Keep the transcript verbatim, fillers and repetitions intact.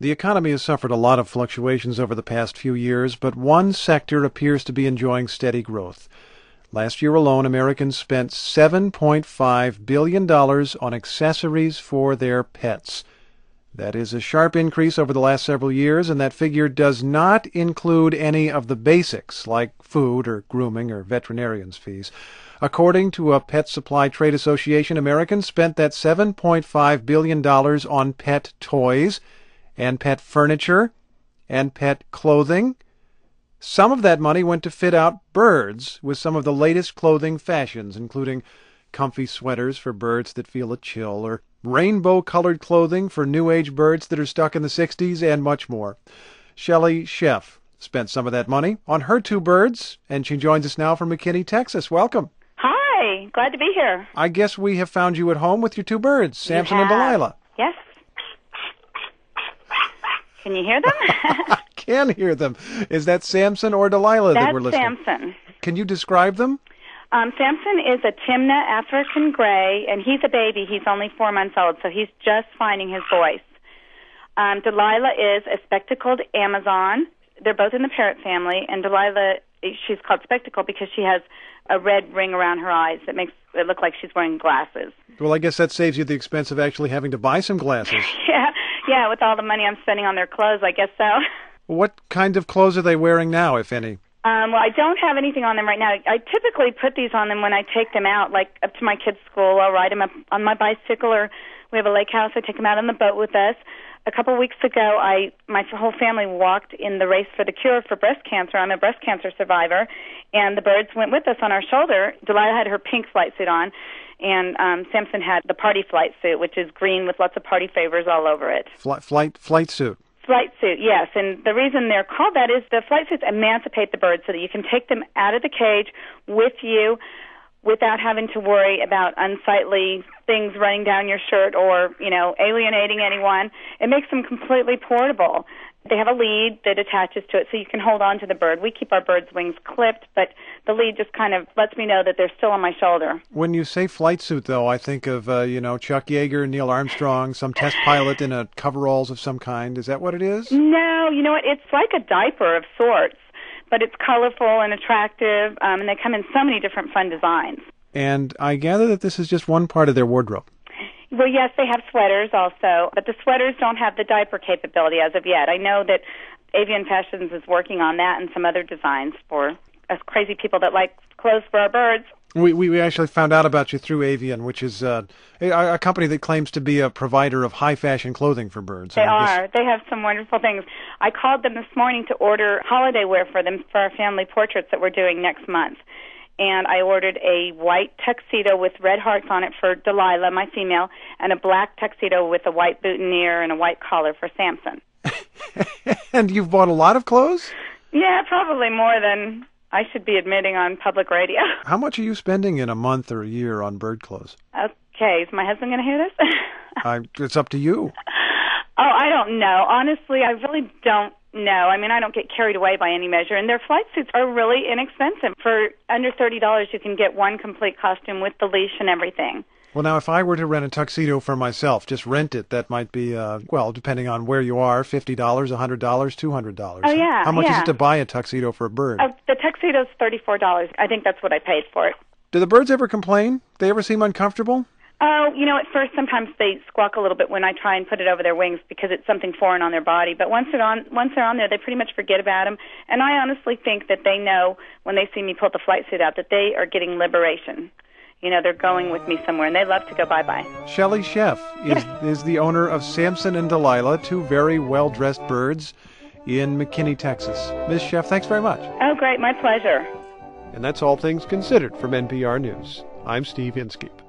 The economy has suffered a lot of fluctuations over the past few years, but one sector appears to be enjoying steady growth. Last year alone, Americans spent seven point five billion dollars on accessories for their pets. That is a sharp increase over the last several years, and that figure does not include any of the basics, like food or grooming or veterinarian's fees. According to a Pet Supply Trade Association, Americans spent that seven point five billion dollars on pet toys and pet furniture and pet clothing. Some of that money went to fit out birds with some of the latest clothing fashions, including comfy sweaters for birds that feel a chill, or rainbow-colored clothing for new-age birds that are stuck in the sixties, and much more. Shelley Sheff spent some of that money on her two birds, and she joins us now from McKinney, Texas. Welcome. Hi, glad to be here. I guess we have found you at home with your two birds, Samson and Delilah. Yes. Can you hear them? I can hear them. Is that Samson or Delilah That's that we're listening? That's Samson. Can you describe them? Um, Samson is a Timna African Gray, and he's a baby. He's only four months old, so he's just finding his voice. Um, Delilah is a spectacled Amazon. They're both in the parrot family, and Delilah, she's called Spectacle because she has a red ring around her eyes that makes it look like she's wearing glasses. Well, I guess that saves you the expense of actually having to buy some glasses. yeah, yeah, with all the money I'm spending on their clothes, I guess so. What kind of clothes are they wearing now, if any? Um, well, I don't have anything on them right now. I typically put these on them when I take them out, like up to my kids' school. I'll ride them up on my bicycle, or we have a lake house. I take them out on the boat with us. A couple of weeks ago, I my whole family walked in the race for the cure for breast cancer. I'm a breast cancer survivor, and the birds went with us on our shoulder. Delilah had her pink flight suit on, and um, Samson had the party flight suit, which is green with lots of party favors all over it. Flight flight flight suit. Flight suit, yes. And the reason they're called that is the flight suits emancipate the birds so that you can take them out of the cage with you without having to worry about unsightly things running down your shirt or, you know, alienating anyone. It makes them completely portable. They have a lead that attaches to it so you can hold on to the bird. We keep our birds' wings clipped, but the lead just kind of lets me know that they're still on my shoulder. When you say flight suit, though, I think of, uh, you know, Chuck Yeager, Neil Armstrong, some test pilot in a coveralls of some kind. Is that what it is? No, you know what? It's like a diaper of sorts, but it's colorful and attractive, um, and they come in so many different fun designs. And I gather that this is just one part of their wardrobe. Well, yes, they have sweaters also, but the sweaters don't have the diaper capability as of yet. I know that Avian Fashions is working on that and some other designs for us crazy people that like clothes for our birds. We we actually found out about you through Avian, which is uh, a, a company that claims to be a provider of high-fashion clothing for birds. They are. They have some wonderful things. I called them this morning to order holiday wear for them for our family portraits that we're doing next month. And I ordered a white tuxedo with red hearts on it for Delilah, my female, and a black tuxedo with a white boutonniere and a white collar for Samson. And you've bought a lot of clothes? Yeah, probably more than I should be admitting on public radio. How much are you spending in a month or a year on bird clothes? Okay, is my husband going to hear this? I, it's up to you. Oh, I don't know. Honestly, I really don't know. I mean, I don't get carried away by any measure. And their flight suits are really inexpensive. For under thirty dollars, you can get one complete costume with the leash and everything. Well, now, if I were to rent a tuxedo for myself, just rent it, that might be, uh, well, depending on where you are, fifty dollars, one hundred dollars, two hundred dollars. Oh, yeah. How much yeah. is it to buy a tuxedo for a bird? Uh, the tuxedo's thirty-four dollars. I think that's what I paid for it. Do the birds ever complain? They ever seem uncomfortable? Oh, you know, at first sometimes they squawk a little bit when I try and put it over their wings because it's something foreign on their body. But once they're on, once they're on there, they pretty much forget about them. And I honestly think that they know when they see me pull the flight suit out that they are getting liberation. You know, they're going with me somewhere, and they love to go bye-bye. Shelley Sheff is, yes. is the owner of Samson and Delilah, two very well-dressed birds in McKinney, Texas. Miz Sheff, thanks very much. Oh, great. My pleasure. And that's All Things Considered from N P R News. I'm Steve Inskeep.